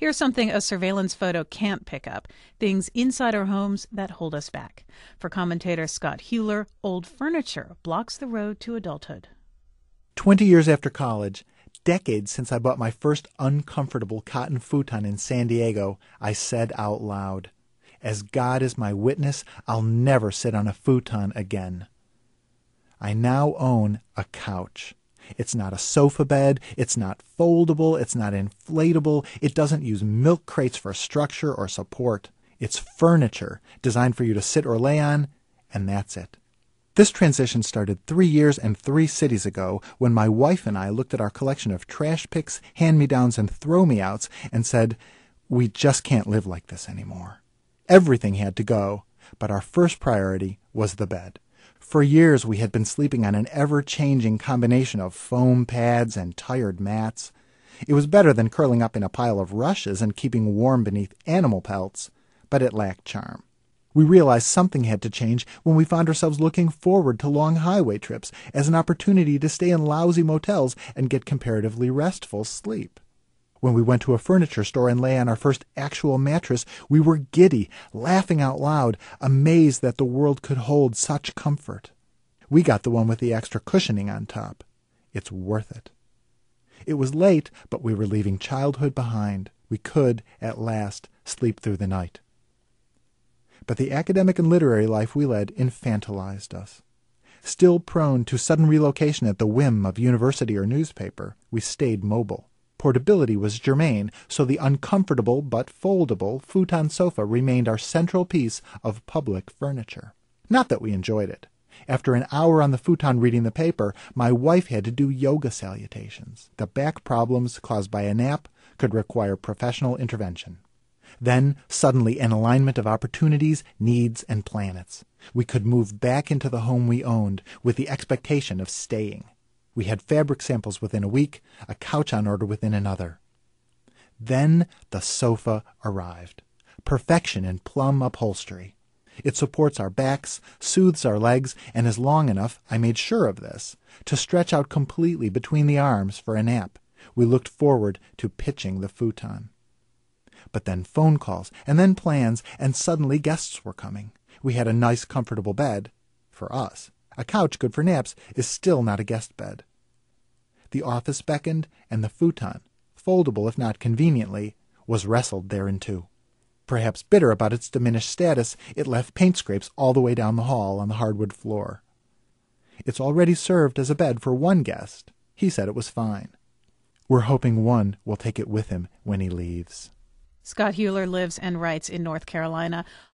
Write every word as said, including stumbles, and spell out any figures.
Here's something a surveillance photo can't pick up: things inside our homes that hold us back. For commentator Scott Huler, old furniture blocks the road to adulthood. Twenty years after college, decades since I bought my first uncomfortable cotton futon in San Diego, I said out loud, "As God is my witness, I'll never sit on a futon again." I now own a couch. It's not a sofa bed, it's not foldable, it's not inflatable, it doesn't use milk crates for structure or support. It's furniture designed for you to sit or lay on, and that's it. This transition started three years and three cities ago when my wife and I looked at our collection of trash picks, hand-me-downs, and throw-me-outs and said, we just can't live like this anymore. Everything had to go, but our first priority was the bed. For years we had been sleeping on an ever-changing combination of foam pads and tired mats. It was better than curling up in a pile of rushes and keeping warm beneath animal pelts, but it lacked charm. We realized something had to change when we found ourselves looking forward to long highway trips as an opportunity to stay in lousy motels and get comparatively restful sleep. When we went to a furniture store and lay on our first actual mattress, we were giddy, laughing out loud, amazed that the world could hold such comfort. We got the one with the extra cushioning on top. It's worth it. It was late, but we were leaving childhood behind. We could, at last, sleep through the night. But the academic and literary life we led infantilized us. Still prone to sudden relocation at the whim of university or newspaper, we stayed mobile. Portability was germane, so the uncomfortable but foldable futon sofa remained our central piece of public furniture. Not that we enjoyed it. After an hour on the futon reading the paper, my wife had to do yoga salutations. The back problems caused by a nap could require professional intervention. Then, suddenly, an alignment of opportunities, needs, and planets. We could move back into the home we owned with the expectation of staying. We had fabric samples within a week, a couch on order within another. Then the sofa arrived. Perfection in plum upholstery. It supports our backs, soothes our legs, and is long enough, I made sure of this, to stretch out completely between the arms for a nap. We looked forward to pitching the futon. But then phone calls, and then plans, and suddenly guests were coming. We had a nice, comfortable bed. For us. A couch good for naps is still not a guest bed. The office beckoned, and the futon, foldable if not conveniently, was wrestled thereinto. Perhaps bitter about its diminished status, it left paint scrapes all the way down the hall on the hardwood floor. It's already served as a bed for one guest. He said it was fine. We're hoping one will take it with him when he leaves. Scott Huler lives and writes in North Carolina.